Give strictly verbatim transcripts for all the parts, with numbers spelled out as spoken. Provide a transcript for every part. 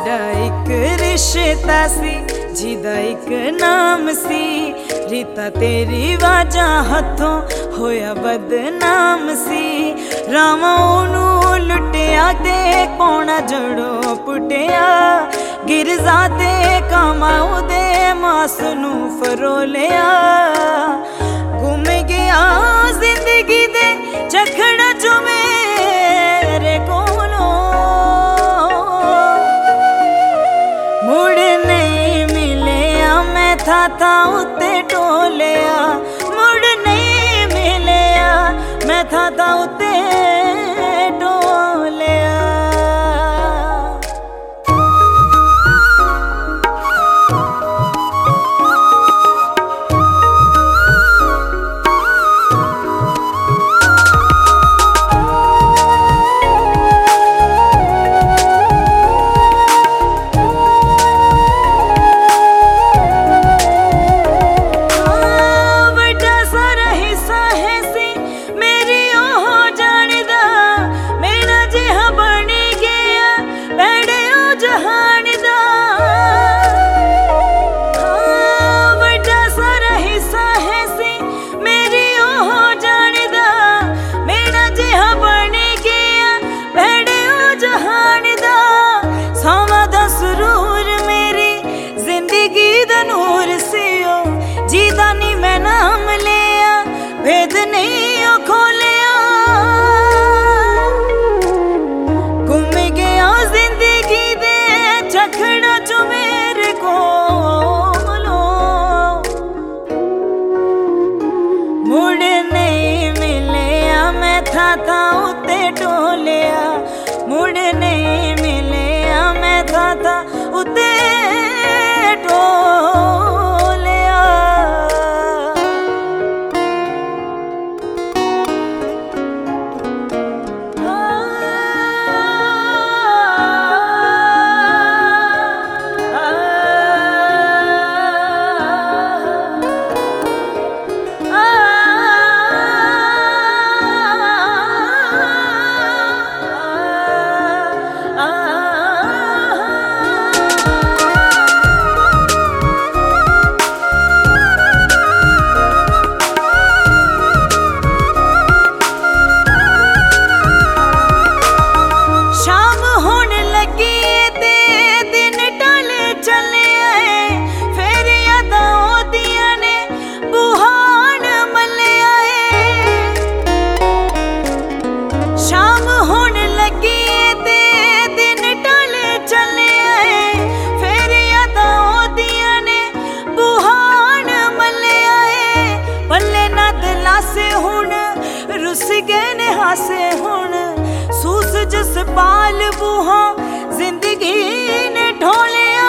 साडा एक रिश्ता सी जिदा एक नाम सी, रीता तेरी वाजा हथों होया बदनाम सी। रामा ओनू लुटिया दे कौना जड़ो पुटिया, गिरजा दे कामा उदे मास नू फरोलिया। गुम गया जिंदगी दे चखड़ा जो मेरे कोलों, मुड़ नहीं मिलिया मैं था था उत्ते टोलिया। मुड़ नहीं मिलिया मैं था था उत्ते टोलिया। भेद नहीं खोलिया, गुम गया जिंदगी दे चखड़ा जो मेरे कोलों। मुड़ नहीं मिलिया मैं था था उत्ते टोलिया। मुड़ नहीं मिलिया मैं था था उत्ते टोलिया। रुस गए ने हासे हुण सूस जस पाल बूहा जिंदगी ने ढोलिया।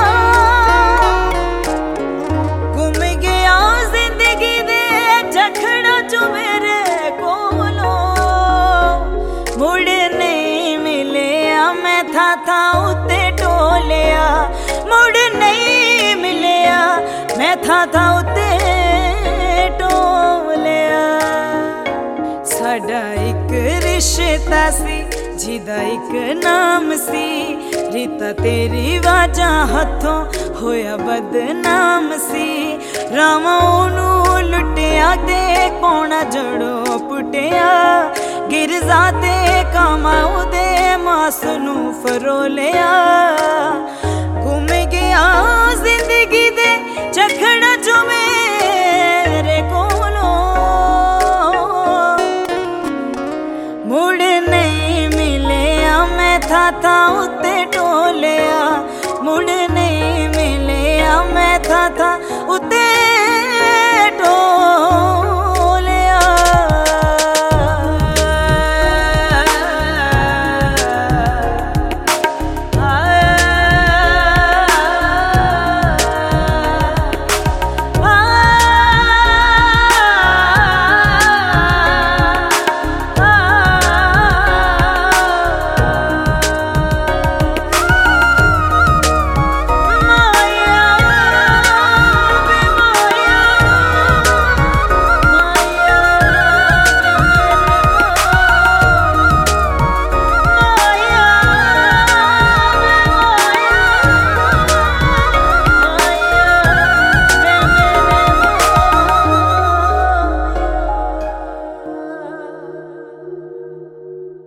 गुम गया जिंदगी दे चखड़ा जो मेरे कोलों। मुड़ नहीं मिलिया मैं था था उत्ते टोलिया। मुड़ नहीं मिलिया मैं था था उत्ते टोलिया। साडा एक रिश्ता सी जिदा एक नाम सी, रीता तेरी वाजा हथों होया बदनाम सी। रामा ओनू लुटिया दे कौना जड़ो पुटिया, गिरजा दे कामा उदे मास नू फरोलिया। गुम गया जिंदगी दे चखड़ा जो मेरे कोलों। मुड़ नहीं मिलिया मैं था था उत्ते टोलिया। मुड़ नहीं मिलिया मैं था था उत्ते